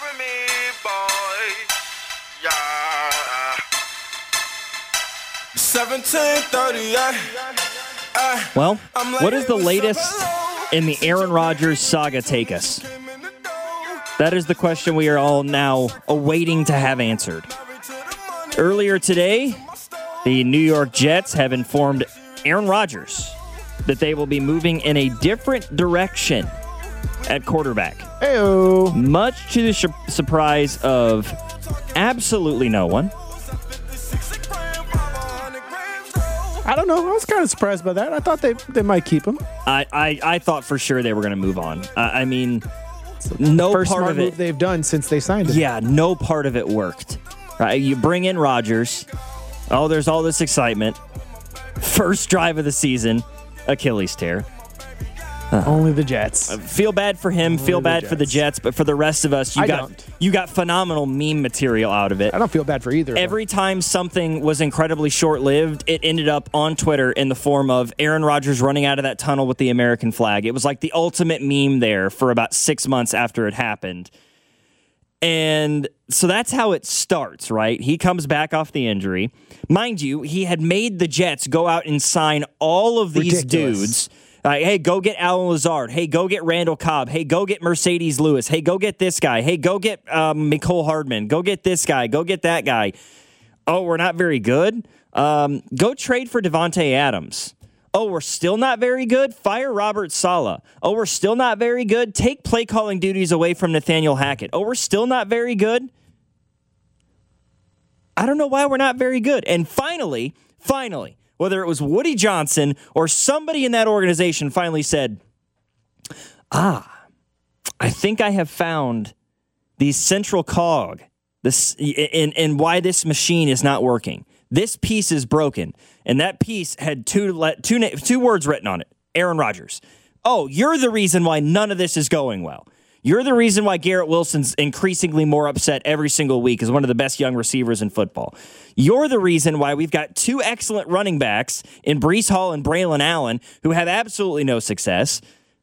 for me, boy. Yeah. 1738. Well, what does the latest in the Aaron Rodgers saga take us? That is the question we are all now awaiting to have answered. Earlier today, the New York Jets have informed Aaron Rodgers that they will be moving in a different direction at quarterback. Heyo. Much to the surprise of absolutely no one. I don't know. I was kind of surprised by that. I thought they might keep him. I thought for sure they were going to move on. I mean, no First part smart of it move they've done since they signed him. Yeah, no part of it worked. Right? You bring in Rodgers. Oh, there's all this excitement. First drive of the season, Achilles tear. Only the Jets. Feel bad for him. Feel bad for the Jets, but for the rest of us, you got phenomenal meme material out of it. I don't feel bad for either. Every time something was incredibly short-lived, it ended up on Twitter in the form of Aaron Rodgers running out of that tunnel with the American flag. It was like the ultimate meme there for about 6 months after it happened. And so that's how it starts, right? He comes back off the injury. Mind you, he had made the Jets go out and sign all of these dudes. Hey, go get Alan Lazard. Hey, go get Randall Cobb. Hey, go get Mercedes Lewis. Hey, go get this guy. Hey, go get Mecole Hardman. Go get this guy. Go get that guy. Oh, we're not very good? Go trade for Devontae Adams. Oh, we're still not very good? Fire Robert Saleh. Oh, we're still not very good? Take play calling duties away from Nathaniel Hackett. Oh, we're still not very good? I don't know why we're not very good. And finally, whether it was Woody Johnson or somebody in that organization finally said, I think I have found the central cog and why this machine is not working. This piece is broken. And that piece had two words written on it. Aaron Rodgers. Oh, you're the reason why none of this is going well. You're the reason why Garrett Wilson's increasingly more upset every single week as one of the best young receivers in football. You're the reason why we've got two excellent running backs in Breece Hall and Braylon Allen who have absolutely no success.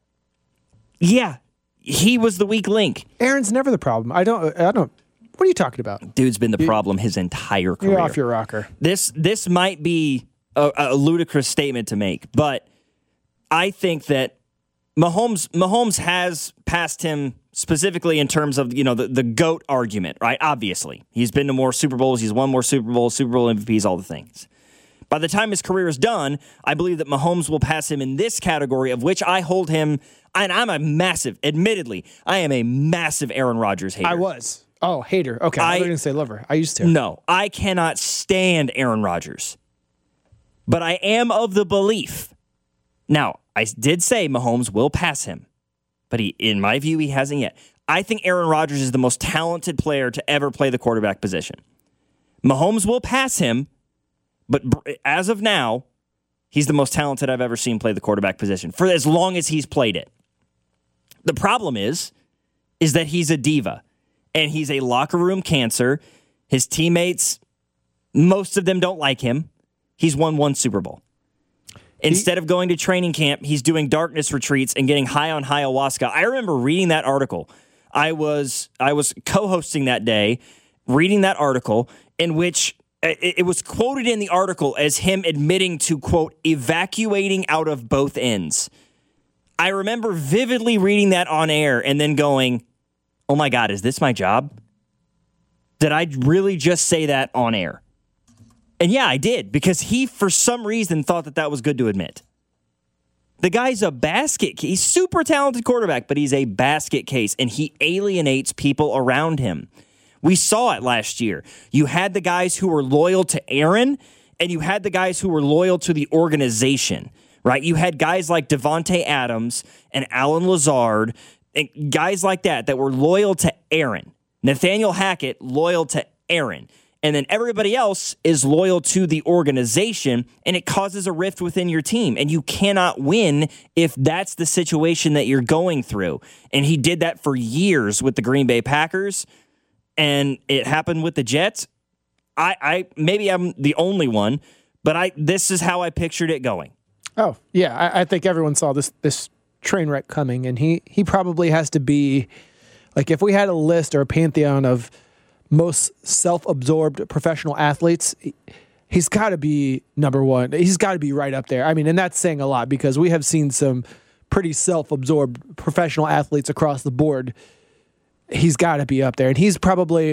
Yeah, he was the weak link. Aaron's never the problem. I don't. What are you talking about? Dude's been the problem his entire career. You're off your rocker. This might be a ludicrous statement to make, but I think that Mahomes has passed him specifically in terms of, the GOAT argument, right? Obviously. He's been to more Super Bowls. He's won more Super Bowl MVPs, all the things. By the time his career is done, I believe that Mahomes will pass him in this category, of which I hold him, and I am a massive Aaron Rodgers hater. I was. Oh, hater. Okay, I was going to say lover. I used to. No, I cannot stand Aaron Rodgers. But I am of the belief. Now, I did say Mahomes will pass him, but in my view, he hasn't yet. I think Aaron Rodgers is the most talented player to ever play the quarterback position. Mahomes will pass him, but as of now, he's the most talented I've ever seen play the quarterback position for as long as he's played it. The problem is that he's a diva, and he's a locker room cancer. His teammates, most of them don't like him. He's won one Super Bowl. Instead of going to training camp, he's doing darkness retreats and getting high on ayahuasca. I remember reading that article. I was co-hosting that day, reading that article in which it was quoted in the article as him admitting to, quote, evacuating out of both ends. I remember vividly reading that on air and then going, oh my God, is this my job? Did I really just say that on air? And yeah, I did, because he, for some reason, thought that was good to admit. The guy's a basket case. He's super talented quarterback, but he's a basket case, and he alienates people around him. We saw it last year. You had the guys who were loyal to Aaron, and you had the guys who were loyal to the organization, right? You had guys like Devontae Adams and Alan Lazard, and guys like that were loyal to Aaron. Nathaniel Hackett, loyal to Aaron. And then everybody else is loyal to the organization, and it causes a rift within your team. And you cannot win if that's the situation that you're going through. And he did that for years with the Green Bay Packers, and it happened with the Jets. I maybe I'm the only one, but this is how I pictured it going. Oh, yeah. I think everyone saw this train wreck coming, and he probably has to be Like if we had a list or a pantheon of most self-absorbed professional athletes, he's got to be number one. He's got to be right up there. I mean, and that's saying a lot because we have seen some pretty self-absorbed professional athletes across the board. He's got to be up there. And he's probably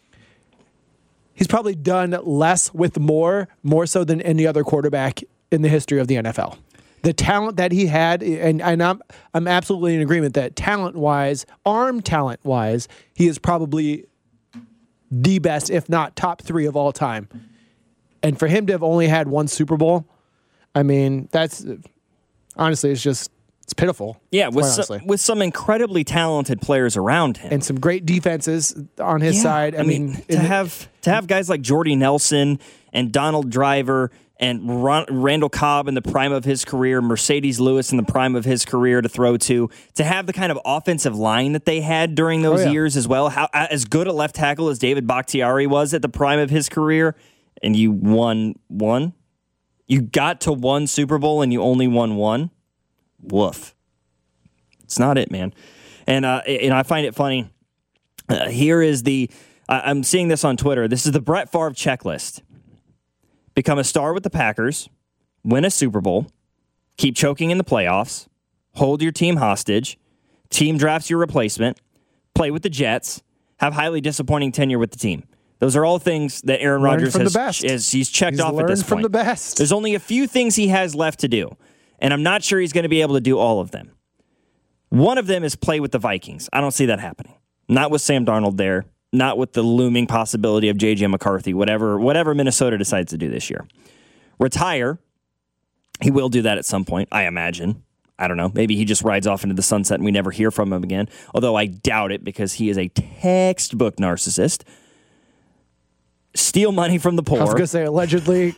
done less with more so than any other quarterback in the history of the NFL. The talent that he had, and I'm absolutely in agreement that arm talent-wise, he is probably the best, if not top 3 of all time. And for him to have only had 1 Super Bowl, I mean, that's honestly, it's pitiful. Yeah, with some incredibly talented players around him. And some great defenses on his side. I mean to have guys like Jordy Nelson and Donald Driver and Randall Cobb in the prime of his career, Mercedes Lewis in the prime of his career to throw to have the kind of offensive line that they had during those years as well, as good a left tackle as David Bakhtiari was at the prime of his career, and you won one? You got to 1 Super Bowl and you only won 1? Woof. It's not it, man. And I find it funny. Here is I'm seeing this on Twitter. This is the Brett Favre checklist. Become a star with the Packers, win a Super Bowl, keep choking in the playoffs, hold your team hostage, team drafts your replacement, play with the Jets, have highly disappointing tenure with the team. Those are all things that Aaron Rodgers he's checked off at this point. From the best. There's only a few things he has left to do, and I'm not sure he's going to be able to do all of them. One of them is play with the Vikings. I don't see that happening. Not with Sam Darnold there. Not with the looming possibility of J.J. McCarthy, whatever Minnesota decides to do this year. Retire. He will do that at some point, I imagine. I don't know. Maybe he just rides off into the sunset and we never hear from him again. Although I doubt it because he is a textbook narcissist. Steal money from the poor. I was going to say allegedly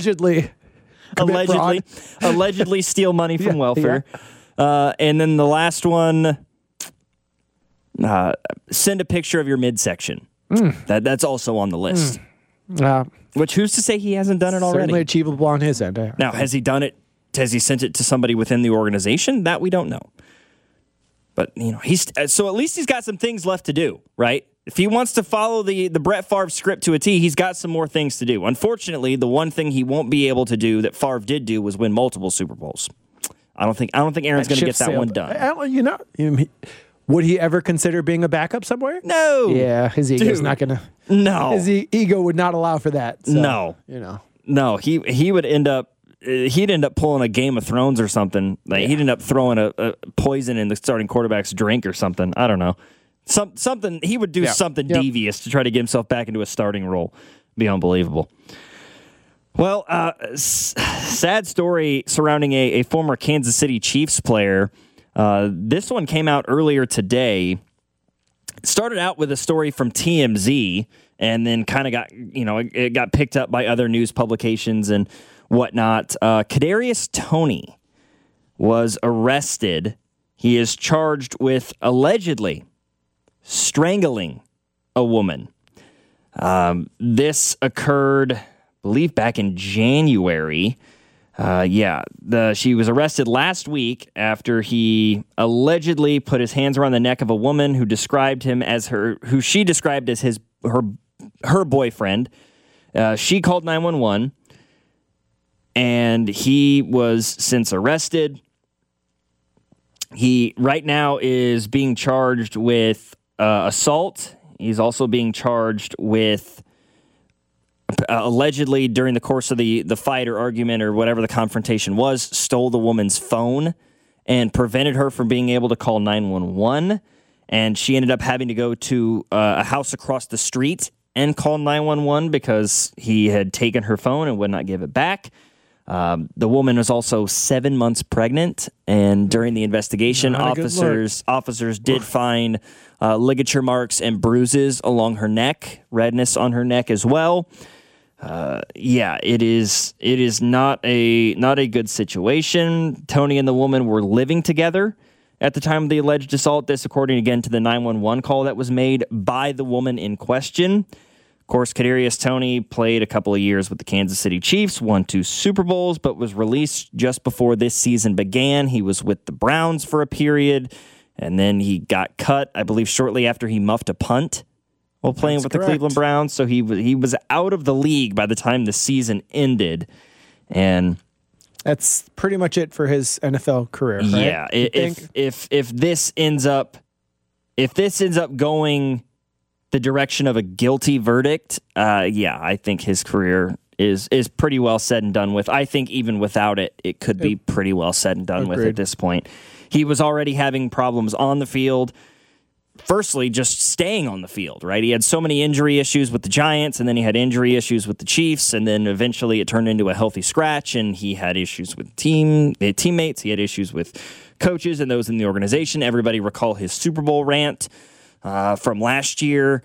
steal money from welfare. Yeah. And then the last one... send a picture of your midsection. That's also on the list. Which who's to say he hasn't done it already? Certainly achievable on his end. Now, has he done it? Has he sent it to somebody within the organization? That we don't know. But so at least he's got some things left to do, right? If he wants to follow the Brett Favre script to a T, he's got some more things to do. Unfortunately, the one thing he won't be able to do that Favre did do was win multiple Super Bowls. I don't think Aaron's going to get that one done. Would he ever consider being a backup somewhere? No. Yeah, his ego's not going to. No. His ego would not allow for that. So, no. No, he would end up. He'd end up pulling a Game of Thrones or something. He'd end up throwing a poison in the starting quarterback's drink or something. I don't know. Something he would do something devious to try to get himself back into a starting role. Be unbelievable. Well, sad story surrounding a former Kansas City Chiefs player. This one came out earlier today. It started out with a story from TMZ and then kind of it got picked up by other news publications and whatnot. Kadarius Toney was arrested. He is charged with allegedly strangling a woman. This occurred, I believe, back in January. She was arrested last week after he allegedly put his hands around the neck of a woman who described him as who she described as her boyfriend. She called 911, and he was since arrested. He right now is being charged with assault. He's also being charged with allegedly during the course of the fight or argument or whatever the confrontation was, stole the woman's phone and prevented her from being able to call 911. And she ended up having to go to a house across the street and call 911 because he had taken her phone and would not give it back. The woman was also 7 months pregnant, and during the investigation, officers did find ligature marks and bruises along her neck, redness on her neck as well. It is not a good situation. Toney and the woman were living together at the time of the alleged assault. This, according again to the 911 call that was made by the woman in question. Of course, Kadarius Toney played a couple of years with the Kansas City Chiefs, won 2 Super Bowls, but was released just before this season began. He was with the Browns for a period. And then he got cut, I believe, shortly after he muffed a punt while playing with the Cleveland Browns. So he was out of the league by the time the season ended. And that's pretty much it for his NFL career, right? Yeah. If this ends up going the direction of a guilty verdict, I think his career is pretty well said and done with. I think even without it, it could be pretty well said and done with at this point. He was already having problems on the field. Firstly, just staying on the field, right? He had so many injury issues with the Giants, and then he had injury issues with the Chiefs, and then eventually it turned into a healthy scratch, and he had issues with teammates. He had issues with coaches and those in the organization. Everybody recall his Super Bowl rant from last year.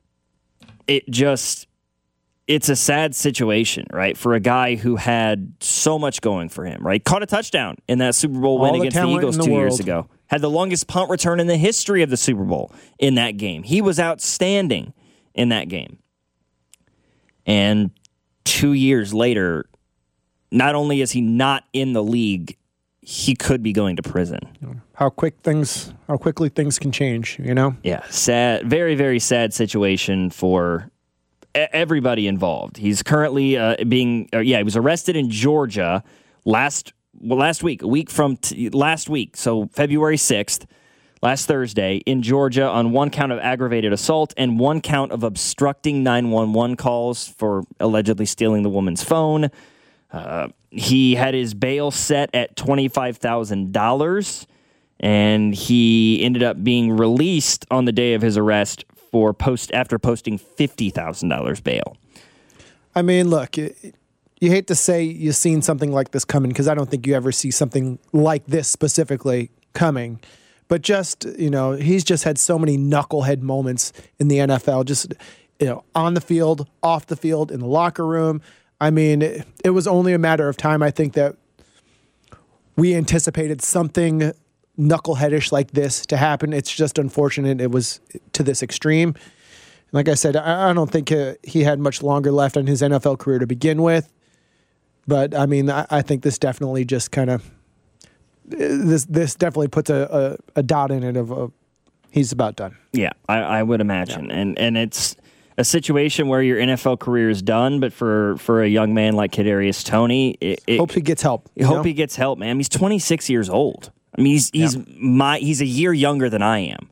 It's a sad situation, right? For a guy who had so much going for him, right? Caught a touchdown in that Super Bowl win against the Eagles 2 years ago. Had the longest punt return in the history of the Super Bowl in that game. He was outstanding in that game. And 2 years later, not only is he not in the league, he could be going to prison. How quickly things can change, you know? Yeah, sad, very, very sad situation for everybody involved. He's currently he was arrested in Georgia last week, a week from last week, so February 6th, last Thursday, in Georgia on one count of aggravated assault and one count of obstructing 911 calls for allegedly stealing the woman's phone. He had his bail set at $25,000, and he ended up being released on the day of his arrest after posting $50,000 bail. I mean, look, you hate to say you've seen something like this coming, because I don't think you ever see something like this specifically coming. But just, he's just had so many knucklehead moments in the NFL, just, on the field, off the field, in the locker room. I mean, it was only a matter of time, I think, that we anticipated something knuckleheadish like this to happen. It's just unfortunate it was to this extreme. Like I said, I don't think he had much longer left on his NFL career to begin with. But, I mean, I think this definitely just kind of this definitely puts a dot in it of he's about done. Yeah, I would imagine. Yeah. And it's a situation where your NFL career is done, but for a young man like Kadarius Toney, hope he gets help. He gets help, man. He's 26 years old. I mean, he's a year younger than I am.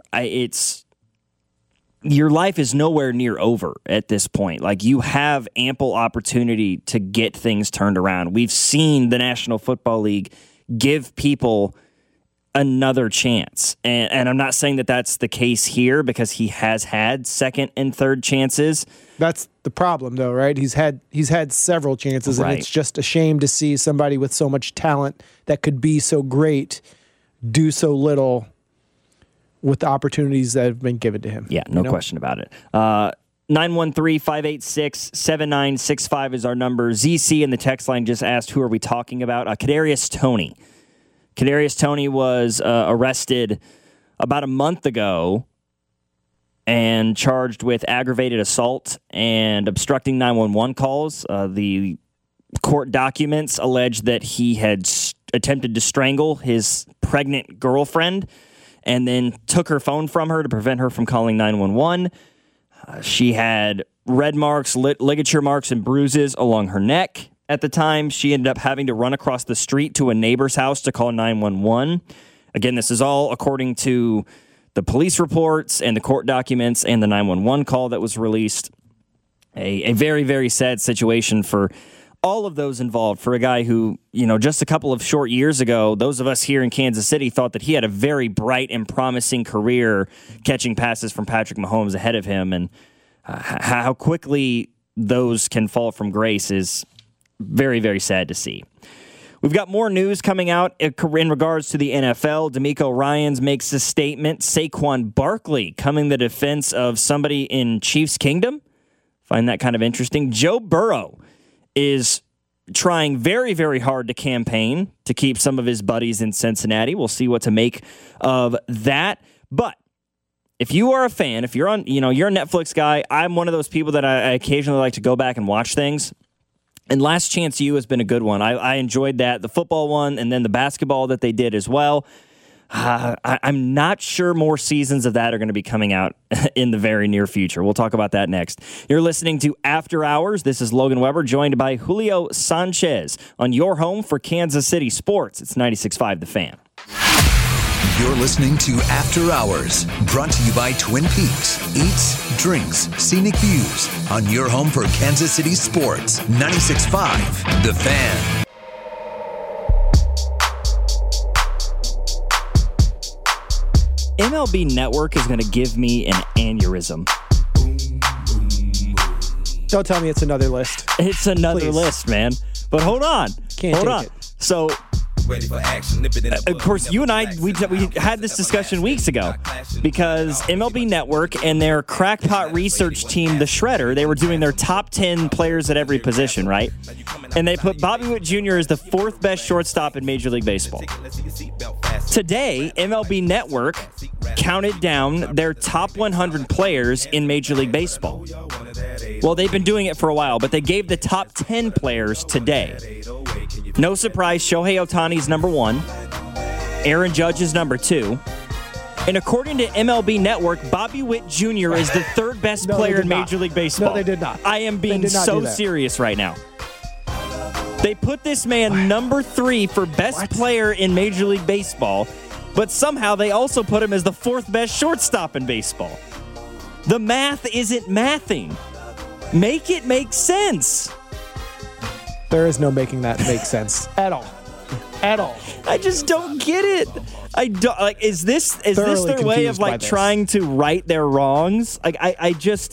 Your life is nowhere near over at this point. Like, you have ample opportunity to get things turned around. We've seen the National Football League give people another chance. And I'm not saying that that's the case here, because he has had second and third chances. That's the problem, though, right? He's had several chances, right. And it's just a shame to see somebody with so much talent that could be so great do so little with the opportunities that have been given to him. Yeah, no question about it. 913-586-7965 is our number. ZC in the text line just asked, who are we talking about? Kadarius Toney. Kadarius Toney was arrested about a month ago and charged with aggravated assault and obstructing 911 calls. The court documents allege that he had attempted to strangle his pregnant girlfriend and then took her phone from her to prevent her from calling 911. She had red marks, ligature marks, and bruises along her neck. At the time, she ended up having to run across the street to a neighbor's house to call 911. Again, this is all according to the police reports and the court documents and the 911 call that was released. A very, very sad situation for all of those involved, for a guy who, just a couple of short years ago, those of us here in Kansas City thought that he had a very bright and promising career catching passes from Patrick Mahomes ahead of him. And how quickly those can fall from grace is very, very sad to see. We've got more news coming out in regards to the NFL. DeMeco Ryans makes a statement. Saquon Barkley coming to the defense of somebody in Chiefs Kingdom. Find that kind of interesting. Joe Burrow is trying very, very hard to campaign to keep some of his buddies in Cincinnati. We'll see what to make of that. But if you are a fan, if you're you're a Netflix guy, I'm one of those people that I occasionally like to go back and watch things. And Last Chance U has been a good one. I enjoyed that, the football one, and then the basketball that they did as well. I'm not sure more seasons of that are going to be coming out in the very near future. We'll talk about that next. You're listening to After Hours. This is Logan Weber, joined by Julio Sanchez on your home for Kansas City sports. It's 96.5 The Fan. You're listening to After Hours, brought to you by Twin Peaks. Eats, drinks, scenic views on your home for Kansas City sports. 96.5 The Fan. MLB Network is going to give me an aneurysm. Don't tell me it's another list. It's another Please. list, man. But hold on. Can't take it. So, of course, you and I, we had this discussion weeks ago because MLB Network and their crackpot research team, The Shredder, they were doing their top 10 players at every position, right? And they put Bobby Witt Jr. as the fourth best shortstop in Major League Baseball. Today, MLB Network counted down their top 100 players in Major League Baseball. Well, they've been doing it for a while, but they gave the top 10 players today. No surprise, Shohei Ohtani's number 1. Aaron Judge is number 2. And according to MLB Network, Bobby Witt Jr. is the third best player in Major League Baseball. No, they did not. I am being so serious right now. They put this man number 3 for best player in Major League Baseball, but somehow they also put him as the fourth best shortstop in baseball. The math isn't mathing. Make it make sense. There is no making that make sense at all. At all. I just don't get it. I don't like. Is this their way of like trying to right their wrongs? Like I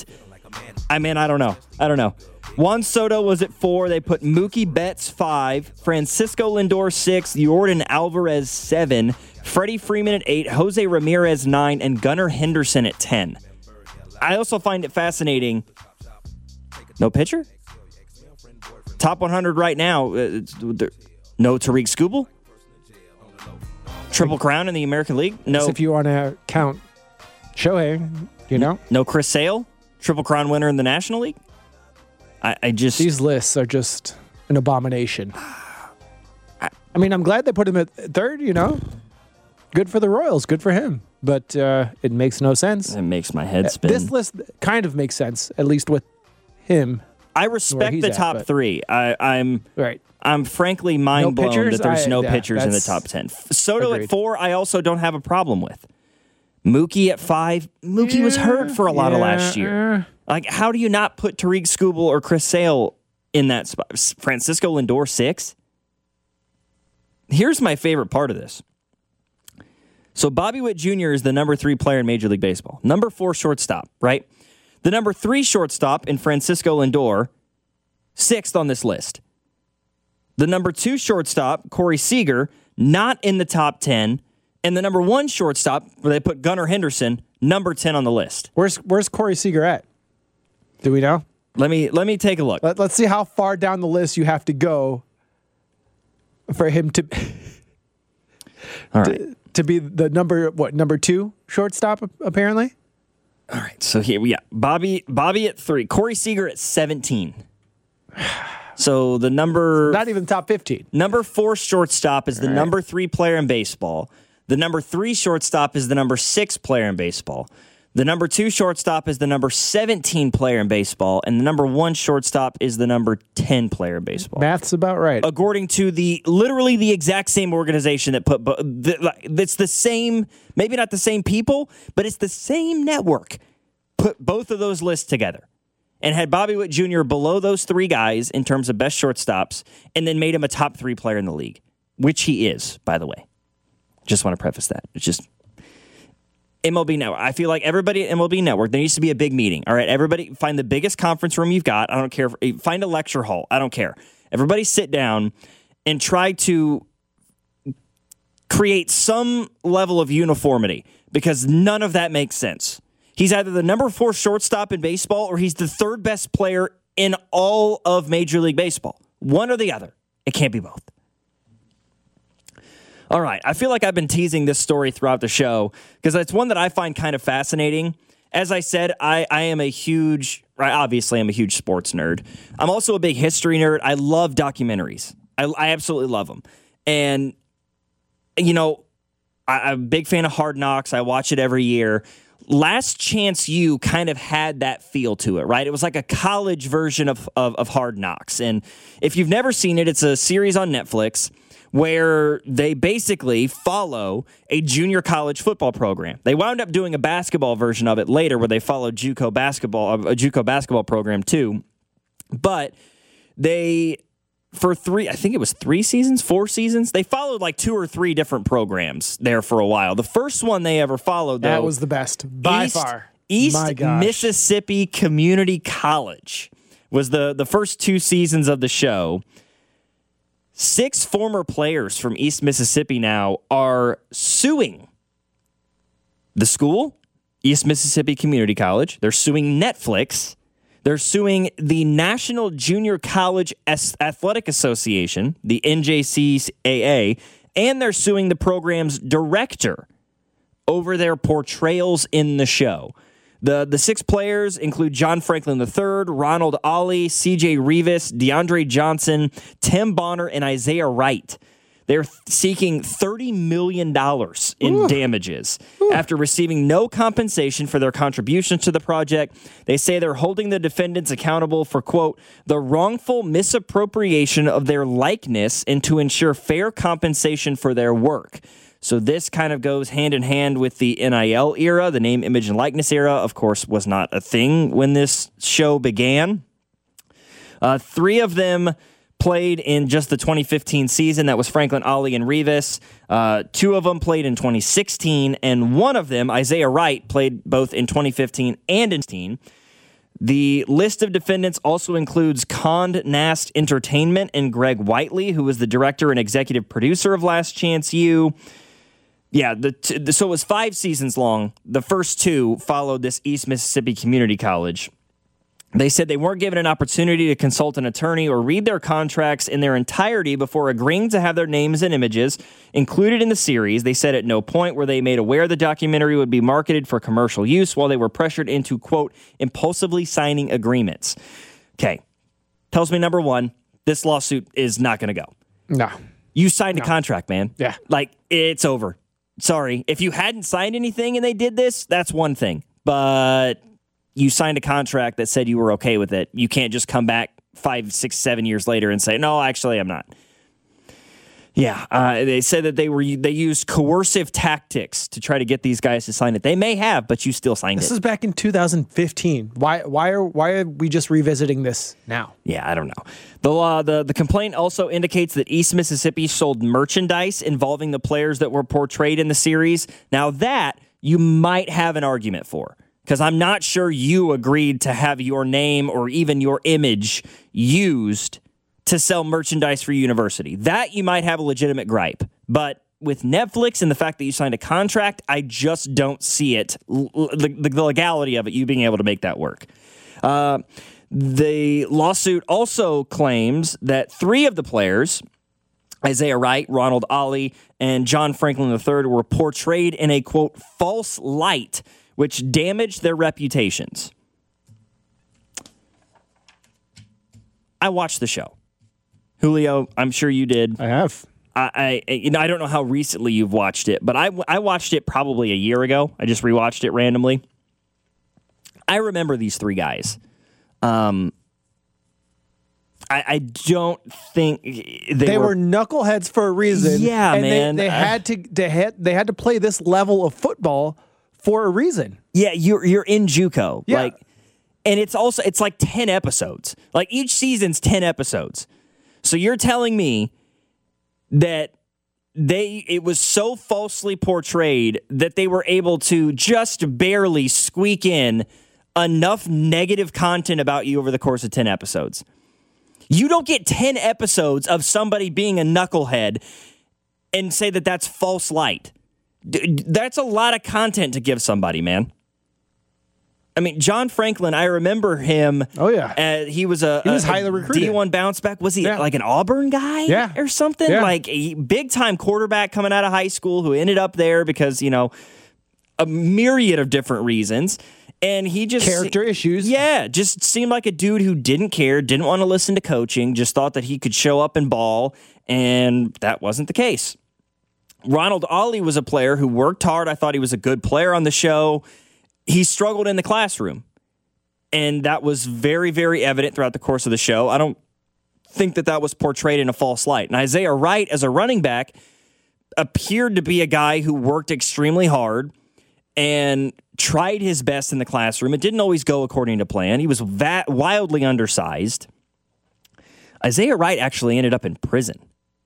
don't know. Juan Soto was at 4. They put Mookie Betts 5, Francisco Lindor 6, Yordan Alvarez 7, Freddie Freeman at 8, Jose Ramirez 9, and Gunnar Henderson at 10. I also find it fascinating. No pitcher? Top 100 right now. No Tariq Skubal? Triple Crown in the American League? No. If you want to count Shohei, you know? No Chris Sale? Triple Crown winner in the National League? I just... These lists are just an abomination. I mean, I'm glad they put him at third, you know? Good for the Royals. Good for him. But it makes no sense. It makes my head spin. This list kind of makes sense, at least with him. I respect the top 3. I'm frankly mind blown that there's no pitchers in the top 10. Soto at 4, I also don't have a problem with. Mookie at 5. Mookie was hurt for a lot of last year. Like, how do you not put Tariq Skubal or Chris Sale in that spot? Francisco Lindor 6? Here's my favorite part of this. So Bobby Witt Jr. is the number 3 player in Major League Baseball. Number 4 shortstop, right? The number 3 shortstop in Francisco Lindor, 6th on this list. The number 2 shortstop, Corey Seager, not in the top 10. And the number 1 shortstop, where they put Gunnar Henderson, number 10 on the list. Where's Corey Seager at? Do we know? Let me take a look. Let's see how far down the list you have to go for him to All right. to be the number 2 shortstop apparently. All right. So here we got Bobby at 3, Corey Seager at 17. So the number not even top 15. Number 4 shortstop is the number 3 player in baseball. The number 3 shortstop is the number 6 player in baseball. The number 2 shortstop is the number 17 player in baseball, and the number 1 shortstop is the number 10 player in baseball. Math's about right. According to literally the exact same organization that put, it's the same, maybe not the same people, but it's the same network, put both of those lists together and had Bobby Witt Jr. below those 3 guys in terms of best shortstops, and then made him a top 3 player in the league, which he is, by the way. Just want to preface that. It's just MLB Network. I feel like everybody at MLB Network, there needs to be a big meeting. All right, everybody find the biggest conference room you've got. I don't care. Find a lecture hall. I don't care. Everybody sit down and try to create some level of uniformity because none of that makes sense. He's either the number 4 shortstop in baseball or he's the 3rd best player in all of Major League Baseball. One or the other. It can't be both. All right, I feel like I've been teasing this story throughout the show because it's one that I find kind of fascinating. As I said, I am a huge sports nerd. I'm also a big history nerd. I love documentaries. I absolutely love them. And, you know, I'm a big fan of Hard Knocks. I watch it every year. Last Chance U kind of had that feel to it, right? It was like a college version of Hard Knocks. And if you've never seen it, it's a series on Netflix where they basically follow a junior college football program. They wound up doing a basketball version of it later where they followed a JUCO basketball program too. But they, for 4 seasons, they followed like 2 or 3 different programs there for a while. The first one they ever followed, though, That was the best by far. My gosh. Mississippi Community College was the first 2 seasons of the show. 6 former players from East Mississippi now are suing the school, East Mississippi Community College. They're suing Netflix. They're suing the National Junior College Athletic Association, the NJCAA, and they're suing the program's director over their portrayals in the show. The 6 players include John Franklin III, Ronald Ollie, C.J. Rivas, DeAndre Johnson, Tim Bonner, and Isaiah Wright. They're seeking $30 million in damages after receiving no compensation for their contributions to the project. They say they're holding the defendants accountable for, quote, the wrongful misappropriation of their likeness and to ensure fair compensation for their work. So this kind of goes hand in hand with the NIL era. The name, image, and likeness era, of course, was not a thing when this show began. 3 of them played in just the 2015 season. That was Franklin, Ollie, and Rivas. 2 of them played in 2016, and one of them, Isaiah Wright, played both in 2015 and in 2016. The list of defendants also includes Condé Nast Entertainment and Greg Whiteley, who was the director and executive producer of Last Chance U. Yeah, so it was 5 seasons long. The first 2 followed this East Mississippi Community College. They said they weren't given an opportunity to consult an attorney or read their contracts in their entirety before agreeing to have their names and images included in the series. They said at no point were they made aware the documentary would be marketed for commercial use while they were pressured into, quote, impulsively signing agreements. Okay. Tells me, number one, this lawsuit is not going to go. No. You signed a contract, man. Yeah. Like, it's over. Sorry. If you hadn't signed anything and they did this, that's one thing. But you signed a contract that said you were okay with it. You can't just come back 5, 6, 7 years later and say, no, actually, I'm not. Yeah, they said that they used coercive tactics to try to get these guys to sign it. They may have, but you still signed it. This is back in 2015. Why are we just revisiting this now? Yeah, I don't know. The complaint also indicates that East Mississippi sold merchandise involving the players that were portrayed in the series. Now that you might have an argument for, because I'm not sure you agreed to have your name or even your image used to sell merchandise for your university. That you might have a legitimate gripe. But with Netflix and the fact that you signed a contract, I just don't see it, the legality of it, you being able to make that work. The lawsuit also claims that 3 of the players, Isaiah Wright, Ronald Ollie, and John Franklin III, were portrayed in a, quote, false light, which damaged their reputations. I watched the show. Julio, I'm sure you did. I have. I don't know how recently you've watched it, but I watched it probably a year ago. I just rewatched it randomly. I remember these 3 guys. I don't think they were knuckleheads for a reason. Yeah, and man. They had to play this level of football for a reason. Yeah, you're in JUCO. Yeah. And it's like 10 episodes. Like each season's 10 episodes. So you're telling me that it was so falsely portrayed that they were able to just barely squeak in enough negative content about you over the course of 10 episodes. You don't get 10 episodes of somebody being a knucklehead and say that that's false light. That's a lot of content to give somebody, man. I mean, John Franklin, I remember him. Oh, yeah. He was highly recruited. D1 bounce back. Was he like an Auburn guy or something? Yeah. Like a big-time quarterback coming out of high school who ended up there because, a myriad of different reasons. And he just... Character issues. Yeah, just seemed like a dude who didn't care, didn't want to listen to coaching, just thought that he could show up and ball, and that wasn't the case. Ronald Ollie was a player who worked hard. I thought he was a good player on the show. He struggled in the classroom. And that was very, very evident throughout the course of the show. I don't think that was portrayed in a false light. And Isaiah Wright, as a running back, appeared to be a guy who worked extremely hard and tried his best in the classroom. It didn't always go according to plan. He was wildly undersized. Isaiah Wright actually ended up in prison.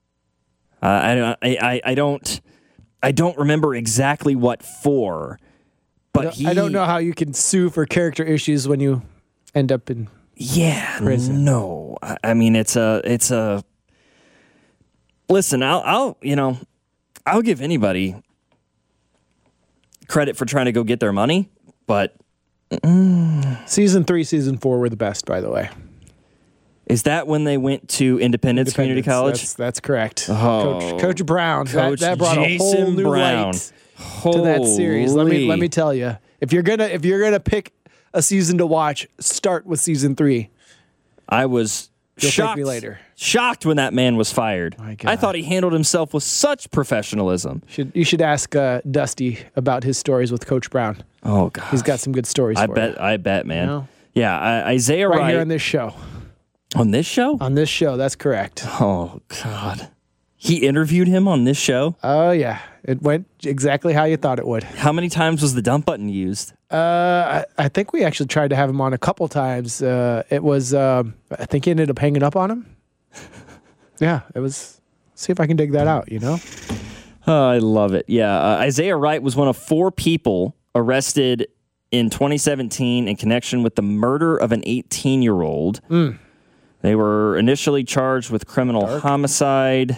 I don't remember exactly what for, but I don't know how you can sue for character issues when you end up in prison. No, I mean it's a. Listen, I'll give anybody credit for trying to go get their money, but Season 3, Season 4 were the best, by the way. Is that when they went to Independence Community College? That's correct. Oh, Coach Brown. Coach that brought a whole Jason new Brown. light to that series. Let me tell you. If you're gonna pick a season to watch, start with Season 3. I was You'll shocked. thank me later. Shocked when that man was fired. My God. I thought he handled himself with such professionalism. You should ask Dusty about his stories with Coach Brown. Oh God, He's got some good stories. I bet, man. You know? Yeah, Isaiah Right Wright here on this show. On this show? On this show, that's correct. Oh God, he interviewed him on this show. Oh yeah, it went exactly how you thought it would. How many times was the dump button used? I think we actually tried to have him on a couple times. It was I think he ended up hanging up on him. Yeah, it was. See if I can dig that out. Oh, I love it. Yeah, Isaiah Wright was one of 4 people arrested in 2017 in connection with the murder of an 18-year-old. They were initially charged with criminal homicide.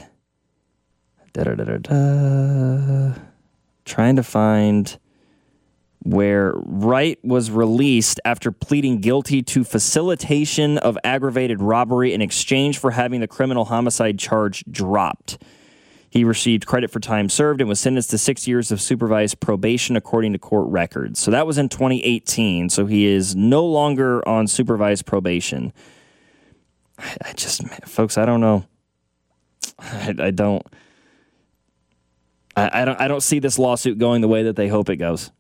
Trying to find where Wright was released after pleading guilty to facilitation of aggravated robbery in exchange for having the criminal homicide charge dropped. He received credit for time served and was sentenced to 6 years of supervised probation according to court records. So that was in 2018. So he is no longer on supervised probation. Folks, I don't know. I don't see this lawsuit going the way that they hope it goes.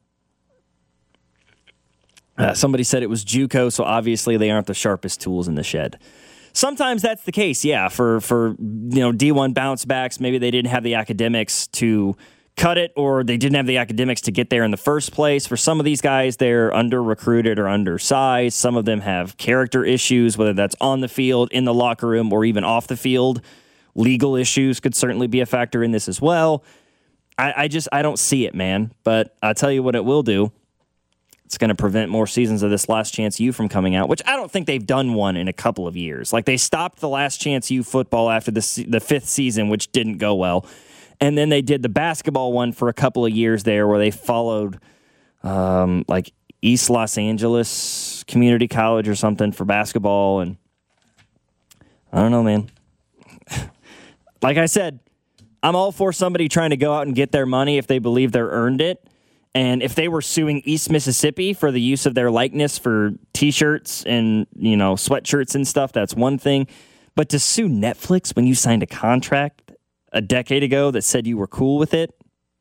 Somebody said it was JUCO, so obviously they aren't the sharpest tools in the shed. Sometimes that's the case, yeah. For D1 bounce backs, maybe they didn't have the academics to cut it, or they didn't have the academics to get there in the first place. For some of these guys, they're under-recruited or undersized. Some of them have character issues, whether that's on the field, in the locker room, or even off the field. Legal issues could certainly be a factor in this as well. I don't see it, man. But I'll tell you what it will do. It's going to prevent more seasons of this Last Chance U from coming out, which I don't think they've done one in a couple of years. Like, they stopped the Last Chance U football after the 5th season, which didn't go well. And then they did the basketball one for a couple of years there where they followed like East Los Angeles Community College or something for basketball. And I don't know, man. Like I said, I'm all for somebody trying to go out and get their money if they believe they're earned it. And if they were suing East Mississippi for the use of their likeness for T-shirts and, sweatshirts and stuff, that's one thing. But to sue Netflix when you signed a contract a decade ago that said you were cool with it,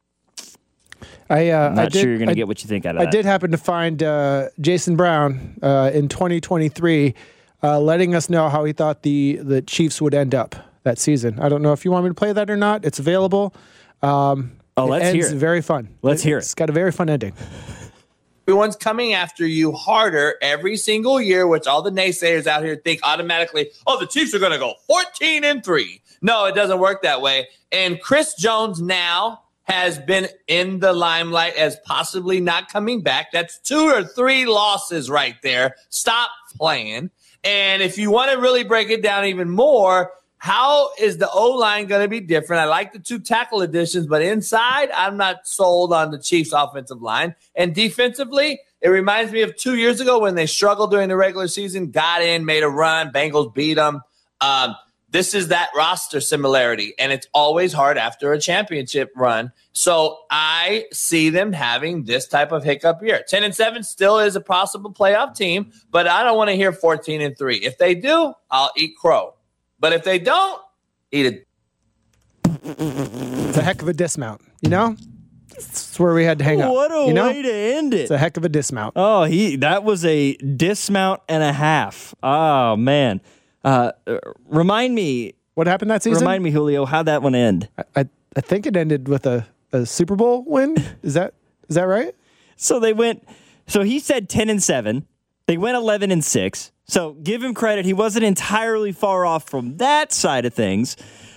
I'm not sure you're going to get what you think out of that. I did happen to find Jason Brown in 2023 letting us know how he thought the Chiefs would end up that season. I don't know if you want me to play that or not. It's available. Let's hear it. It's very fun. Let's hear it. It's got a very fun ending. Everyone's coming after you harder every single year, which all the naysayers out here think automatically, the Chiefs are going to go 14-3. No, it doesn't work that way. And Chris Jones now has been in the limelight as possibly not coming back. That's 2 or 3 losses right there. Stop playing. And if you want to really break it down even more, how is the O-line going to be different? I like the 2 tackle additions, but inside, I'm not sold on the Chiefs' offensive line. And defensively, it reminds me of 2 years ago when they struggled during the regular season, got in, made a run, Bengals beat them. This is that roster similarity, and it's always hard after a championship run. So I see them having this type of hiccup year. 10-7 still is a possible playoff team, but I don't want to hear 14-3. If they do, I'll eat crow. But if they don't, eat it. It's a heck of a dismount, you know? That's where we had to hang up. What a you know? way to end it. It's a heck of a dismount. Oh, that was a dismount and a half. Oh, man. Remind me, What happened that season? Remind me, Julio, how'd that one end? I think it ended with a Super Bowl win. Is that right? So he said 10-7. They went 11-6. So give him credit. He wasn't entirely far off from that side of things.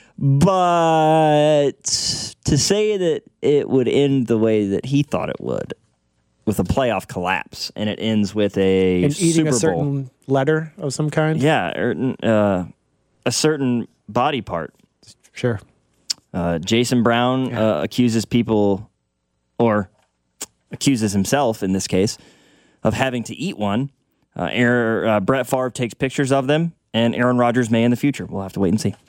But to say that it would end the way that he thought it would, with a playoff collapse, and it ends with a And eating Super a certain Bowl. letter of some kind? Yeah, a certain body part. Sure. Jason Brown accuses people, or accuses himself in this case, of having to eat one. Brett Favre takes pictures of them, and Aaron Rodgers may in the future. We'll have to wait and see.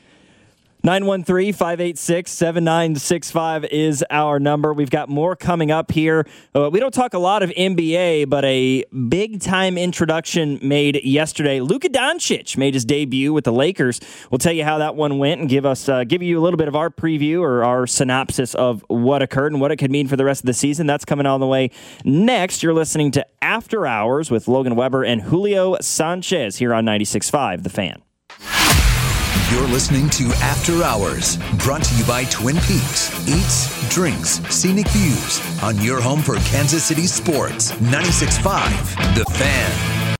913-586-7965 is our number. We've got more coming up here. We don't talk a lot of NBA, but a big-time introduction made yesterday. Luka Doncic made his debut with the Lakers. We'll tell you how that one went and give you a little bit of our preview or our synopsis of what occurred and what it could mean for the rest of the season. That's coming on the way next. You're listening to After Hours with Logan Weber and Julio Sanchez here on 96.5 The Fan. You're listening to After Hours, brought to you by Twin Peaks. Eats, drinks, scenic views on your home for Kansas City sports. 96.5 The Fan.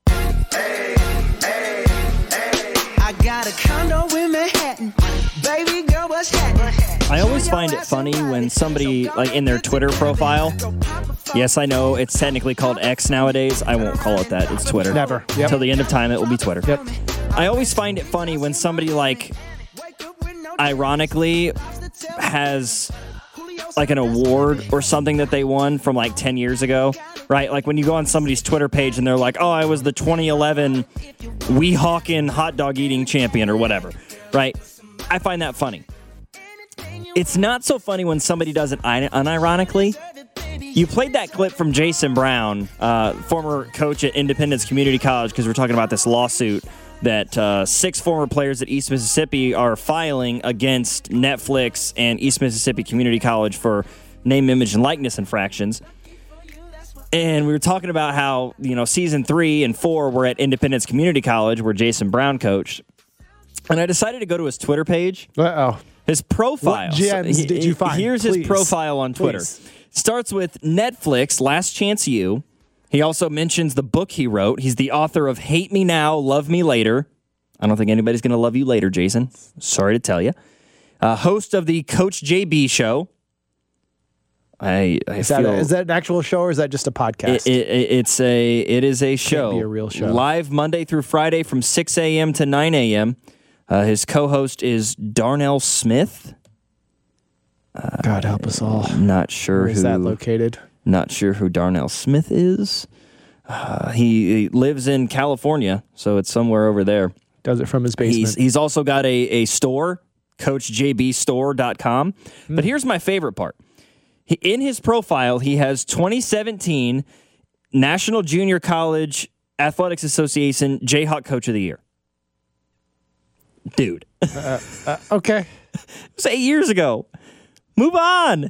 I got a condo in Manhattan. Baby girl, what's happening? I always find it funny when somebody, like in their Twitter profile, yes, I know it's technically called X nowadays. I won't call it that. It's Twitter. Never. Yep. Till the end of time, it will be Twitter. Yep. I always find it funny when somebody, like, ironically has, like, an award or something that they won from, like, 10 years ago, right? Like, when you go on somebody's Twitter page and they're like, oh, I was the 2011 Weehawken hot dog eating champion or whatever, right? I find that funny. It's not so funny when somebody does it unironically. You played that clip from Jason Brown, former coach at Independence Community College, because we're talking about this lawsuit that 6 former players at East Mississippi are filing against Netflix and East Mississippi Community College for name, image, and likeness infractions. And we were talking about how, season 3 and 4 were at Independence Community College, where Jason Brown coached. And I decided to go to his Twitter page. Uh-oh. His profile. What gems did you find? Here's Please. his profile on Twitter. Please. Starts with Netflix, Last Chance U. He also mentions the book he wrote. He's the author of Hate Me Now, Love Me Later. I don't think anybody's going to love you later, Jason. Sorry to tell you. Host of the Coach JB Show. Is that an actual show or is that just a podcast? It is a show. Can't be a real show. Live Monday through Friday from 6 a.m. to 9 a.m. His co-host is Darnell Smith. God help us all. Not sure Where is that located? Not sure who Darnell Smith is. He lives in California, so it's somewhere over there. Does it from his basement. He's also got a store, CoachJBStore.com. But here's my favorite part. In his profile, he has 2017 National Junior College Athletics Association Jayhawk Coach of the Year. Dude. Okay. It was 8 years ago. Move on.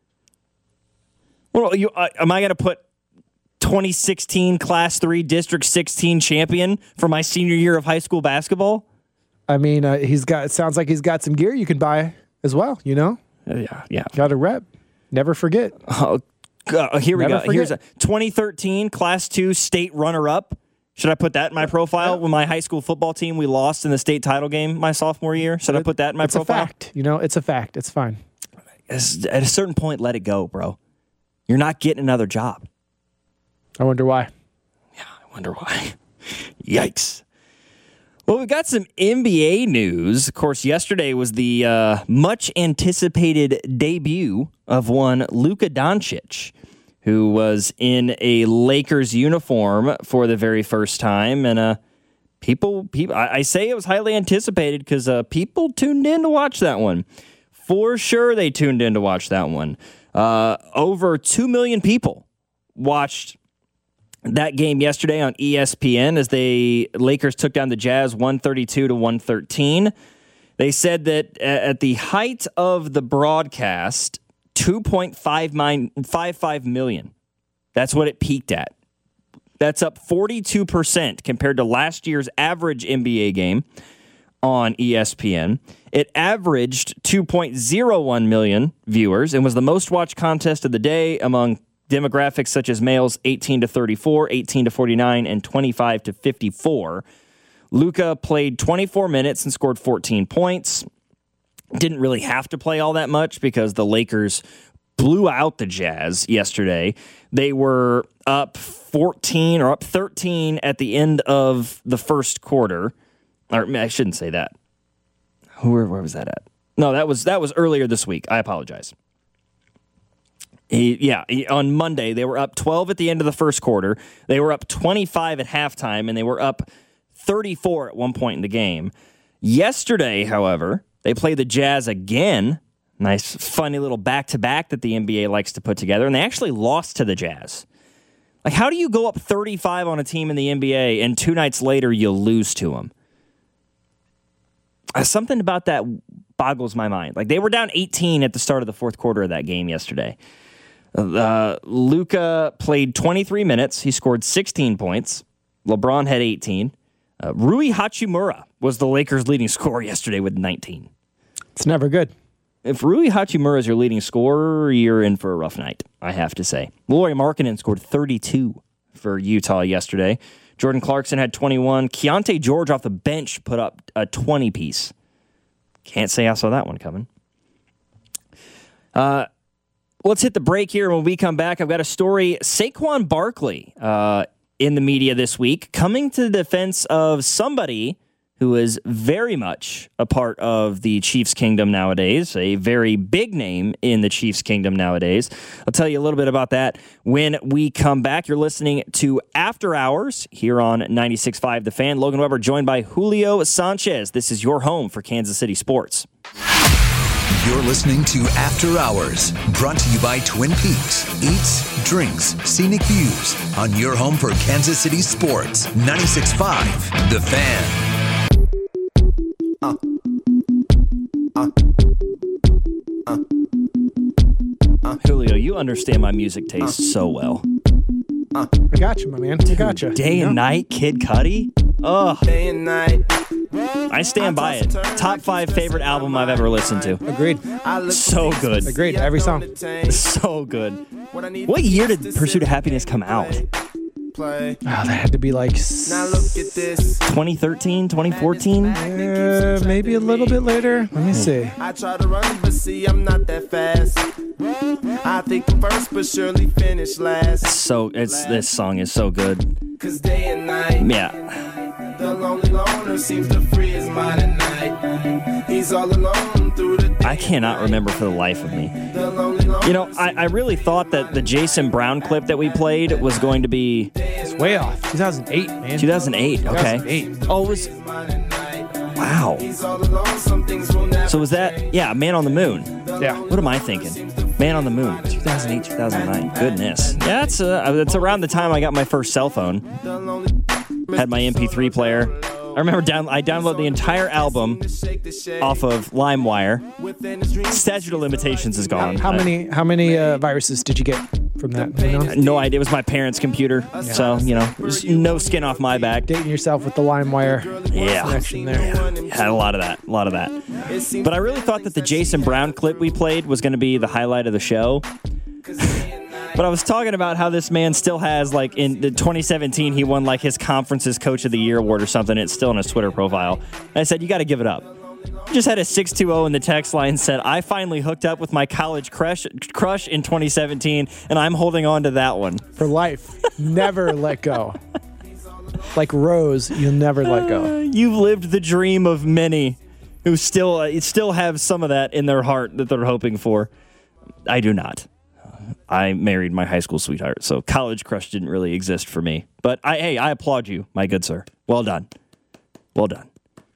Well, am I going to put 2016 Class 3 District 16 champion for my senior year of high school basketball? I mean, it sounds like he's got some gear you can buy as well, Yeah. Got a rep. Never forget. Here we Never go. Here's forget. a 2013 Class 2 state runner-up. Should I put that in my profile? When my high school football team, we lost in the state title game my sophomore year. Should I put that in my profile? It's a fact. It's a fact. It's fine. At a certain point, let it go, bro. You're not getting another job. I wonder why. Yeah, I wonder why. Yikes. Well, we've got some NBA news. Of course, yesterday was the much-anticipated debut of one Luka Doncic, who was in a Lakers uniform for the very first time. And people, I say it was highly anticipated because people tuned in to watch that one. For sure they tuned in to watch that one. Over 2 million people watched that game yesterday on ESPN as Lakers took down the Jazz 132-113. They said that at the height of the broadcast, 2.55 million. That's what it peaked at. That's up 42% compared to last year's average NBA game on ESPN. It averaged 2.01 million viewers and was the most watched contest of the day among demographics such as males 18 to 34, 18 to 49, and 25 to 54. Luka played 24 minutes and scored 14 points. Didn't really have to play all that much because the Lakers blew out the Jazz yesterday. They were up 14 or up 13 at the end of the first quarter. Or I shouldn't say that. Where was that at? No, that was earlier this week. I apologize. On Monday, they were up 12 at the end of the first quarter. They were up 25 at halftime, and they were up 34 at one point in the game. Yesterday, however, they played the Jazz again. Nice, funny little back-to-back that the NBA likes to put together, and they actually lost to the Jazz. Like, how do you go up 35 on a team in the NBA, and 2 nights later you lose to them? Something about that boggles my mind. Like, they were down 18 at the start of the fourth quarter of that game yesterday. Luka played 23 minutes. He scored 16 points. LeBron had 18. Rui Hachimura was the Lakers' leading scorer yesterday with 19. It's never good. If Rui Hachimura is your leading scorer, you're in for a rough night, I have to say. Lauri Markkanen scored 32 for Utah yesterday. Jordan Clarkson had 21. Keontae George off the bench put up a 20-piece. Can't say I saw that one coming. Let's hit the break here. When we come back, I've got a story. Saquon Barkley in the media this week, coming to the defense of somebody who is very much a part of the Chiefs kingdom nowadays, a very big name in the Chiefs kingdom nowadays. I'll tell you a little bit about that when we come back. You're listening to After Hours here on 96.5 The Fan. Logan Weber joined by Julio Sanchez. This is your home for Kansas City sports. You're listening to After Hours, brought to you by Twin Peaks. Eats, drinks, scenic views on your home for Kansas City sports. 96.5 The Fan. Julio, you understand my music taste so well. I got you, my man. I got you. Day and Night, Kid Cudi. Oh, Day and night. I stand by it. Top 5 favorite album I've ever listened to. Agreed. So good. Agreed. Every song. So good. What year did Pursuit of Happiness come out? Play. Oh, that had to be like Now look at this. 2013, 2014? maybe a little bit later. Let me see. I try to run, but see, I'm not that fast. I think I'm first, but surely finish last. This song is so good. Cause day and night, Yeah. the lonely loner seems to free his mind at night. He's all alone through the day. I cannot remember for the life of me. The lonely loner. You know, I really thought that the Jason Brown clip that we played was going to be It's way off. 2008, man. 2008. Okay. 2008. Oh, it was. Wow. He's all alone, some things will never. So was that, Man on the Moon? Yeah. What am I thinking? Man on the Moon, 2008, 2009. Goodness. Yeah, it's around the time I got my first cell phone. Had my MP3 player. I remember I downloaded the entire album off of LimeWire. Statute of limitations is gone. How many viruses did you get from that? You know? No idea. It was my parents' computer. So, there's no skin off my back. Dating yourself with the LimeWire connection there. Had a lot of that. But I really thought that the Jason Brown clip we played was going to be the highlight of the show. But I was talking about how this man still has, like, in 2017, he won, like, his conference's Coach of the Year award or something. It's still on his Twitter profile. And I said, you got to give it up. Just had a 620 in the text line, said, I finally hooked up with my college crush in 2017, and I'm holding on to that one. For life. Never let go. Like Rose, you'll never let go. You've lived the dream of many who still have some of that in their heart that they're hoping for. I do not. I married my high school sweetheart, so college crush didn't really exist for me. But I applaud you, my good sir. Well done. Well done.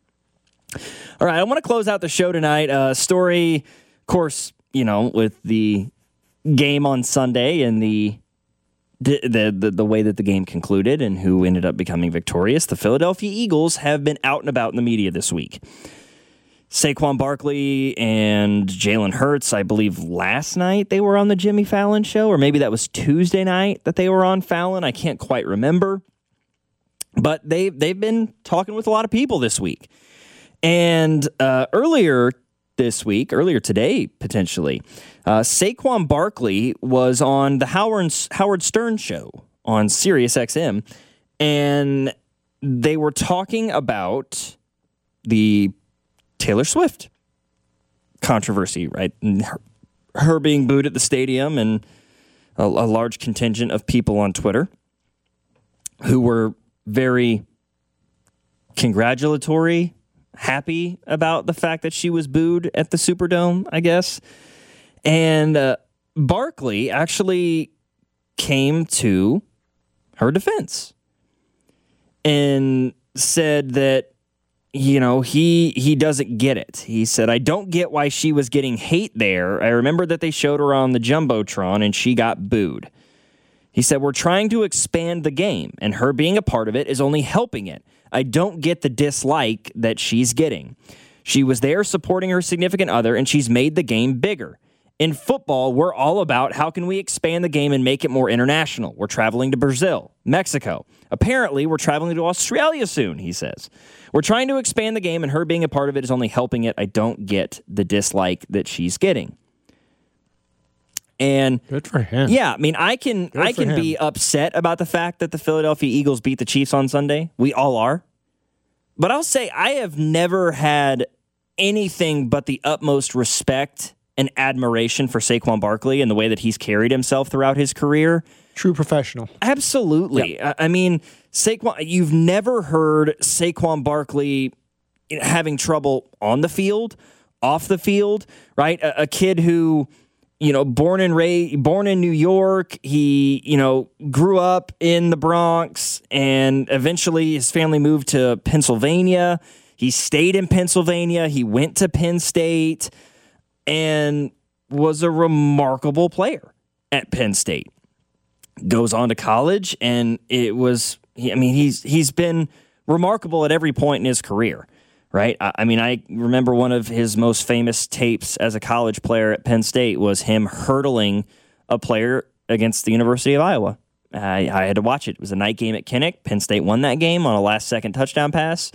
All right, I want to close out the show tonight. Story, of course, with the game on Sunday and the way that the game concluded and who ended up becoming victorious. The Philadelphia Eagles have been out and about in the media this week. Saquon Barkley and Jalen Hurts, I believe last night they were on the Jimmy Fallon show, or maybe that was Tuesday night that they were on Fallon. I can't quite remember. But they've been talking with a lot of people this week. And earlier today, potentially, Saquon Barkley was on the Howard Stern show on Sirius XM, and they were talking about the Taylor Swift controversy, right? And her being booed at the stadium, and a large contingent of people on Twitter who were very congratulatory, happy about the fact that she was booed at the Superdome, I guess. And Barkley actually came to her defense and said that, you know, he doesn't get it. He said, I don't get why she was getting hate there. I remember that they showed her on the Jumbotron and she got booed. He said, we're trying to expand the game, and her being a part of it is only helping it. I don't get the dislike that she's getting. She was there supporting her significant other, and she's made the game bigger. In football, we're all about how can we expand the game and make it more international. We're traveling to Brazil, Mexico. Apparently, we're traveling to Australia soon, he says. We're trying to expand the game, and her being a part of it is only helping it. I don't get the dislike that she's getting. And good for him. Yeah, I mean, I can be upset about the fact that the Philadelphia Eagles beat the Chiefs on Sunday. We all are. But I'll say I have never had anything but the utmost respect and admiration for Saquon Barkley and the way that he's carried himself throughout his career. True professional. Absolutely. Yep. I mean, Saquon, you've never heard Saquon Barkley having trouble on the field, off the field, right? A kid who, you know, born in New York, he, you know, grew up in the Bronx, and eventually his family moved to Pennsylvania. He stayed in Pennsylvania. He went to Penn State and was a remarkable player at Penn State. Goes on to college, and it was, I mean, he's been remarkable at every point in his career, right? I mean, I remember one of his most famous tapes as a college player at Penn State was him hurdling a player against the University of Iowa. I had to watch it. It was a night game at Kinnick. Penn State won that game on a last-second touchdown pass,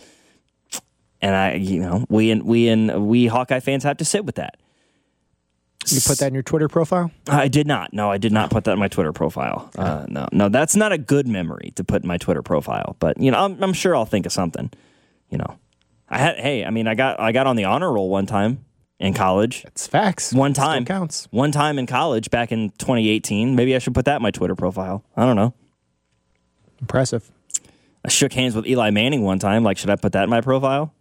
and we Hawkeye fans have to sit with that. You put that in your Twitter profile? I did not. No, I did not put that in my Twitter profile. No, that's not a good memory to put in my Twitter profile. But you know, I'm sure I'll think of something. You know, I got on the honor roll one time in college. That's facts. One time still counts. One time in college back in 2018. Maybe I should put that in my Twitter profile. I don't know. Impressive. I shook hands with Eli Manning one time. Like, should I put that in my profile?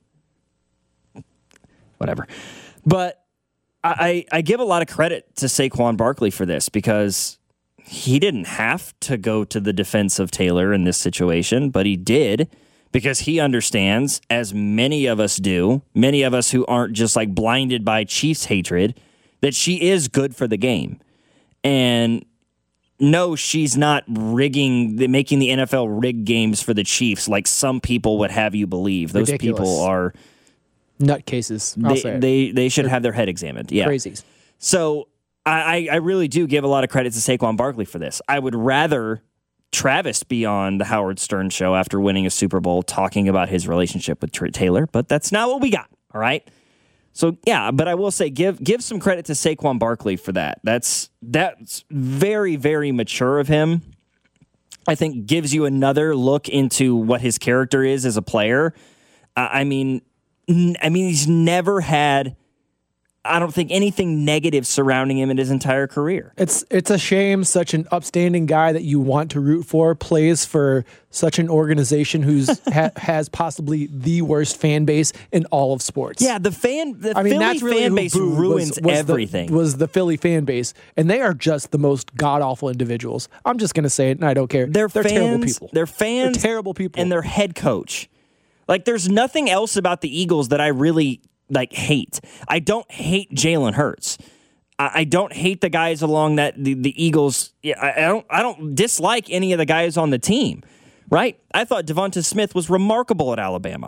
Whatever. But I give a lot of credit to Saquon Barkley for this, because he didn't have to go to the defense of Taylor in this situation, but he did, because he understands, as many of us do, many of us who aren't just like blinded by Chiefs hatred, that she is good for the game. And no, she's not making the NFL rig games for the Chiefs like some people would have you believe. Those Ridiculous. people are nutcases. They should have their head examined. Yeah. Crazies. So I really do give a lot of credit to Saquon Barkley for this. I would rather Travis be on the Howard Stern show after winning a Super Bowl talking about his relationship with Taylor, but that's not what we got. All right. So yeah, but I will say give some credit to Saquon Barkley for that. That's very, very mature of him. I think gives you another look into what his character is as a player. I mean, he's never had, I don't think, anything negative surrounding him in his entire career. It's a shame such an upstanding guy that you want to root for plays for such an organization who's has possibly the worst fan base in all of sports. Yeah, the Philly fan base ruins everything. Was the Philly fan base, and they are just the most god-awful individuals. I'm just going to say it, and I don't care. They're terrible people. They're fans. They're terrible people. And their head coach. Like, there's nothing else about the Eagles that I really hate. I don't hate Jalen Hurts. I don't hate the guys along the Eagles. I don't dislike any of the guys on the team. Right? I thought Devonta Smith was remarkable at Alabama.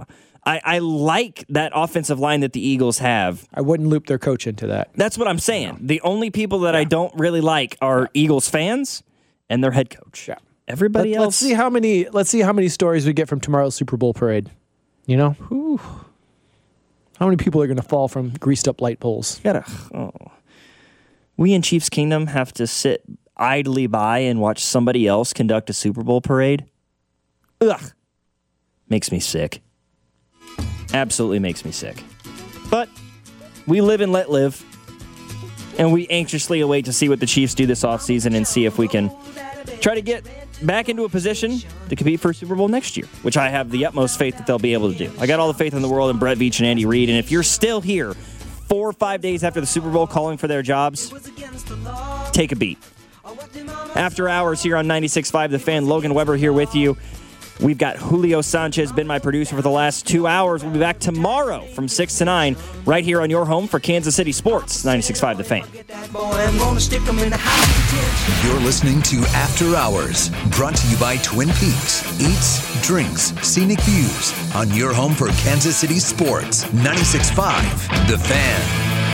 I like that offensive line that the Eagles have. I wouldn't loop their coach into that. That's what I'm saying. The only people that I don't really like are Eagles fans and their head coach. Yeah. Everybody else. Let's see how many stories we get from tomorrow's Super Bowl parade. You know? Whew. How many people are going to fall from greased up light poles? We in Chiefs Kingdom have to sit idly by and watch somebody else conduct a Super Bowl parade. Ugh. Makes me sick. Absolutely makes me sick. But we live and let live. And we anxiously await to see what the Chiefs do this offseason and see if we can try to get back into a position to compete for a Super Bowl next year, which I have the utmost faith that they'll be able to do. I got all the faith in the world in Brett Veach and Andy Reid. And if you're still here 4 or 5 days after the Super Bowl calling for their jobs, take a beat. After hours here on 96.5 The Fan, Logan Weber here with you. We've got Julio Sanchez, been my producer for the last 2 hours. We'll be back tomorrow from 6 to 9 right here on your home for Kansas City Sports, 96.5 The Fan. You're listening to After Hours, brought to you by Twin Peaks. Eats, drinks, scenic views on your home for Kansas City Sports, 96.5 The Fan.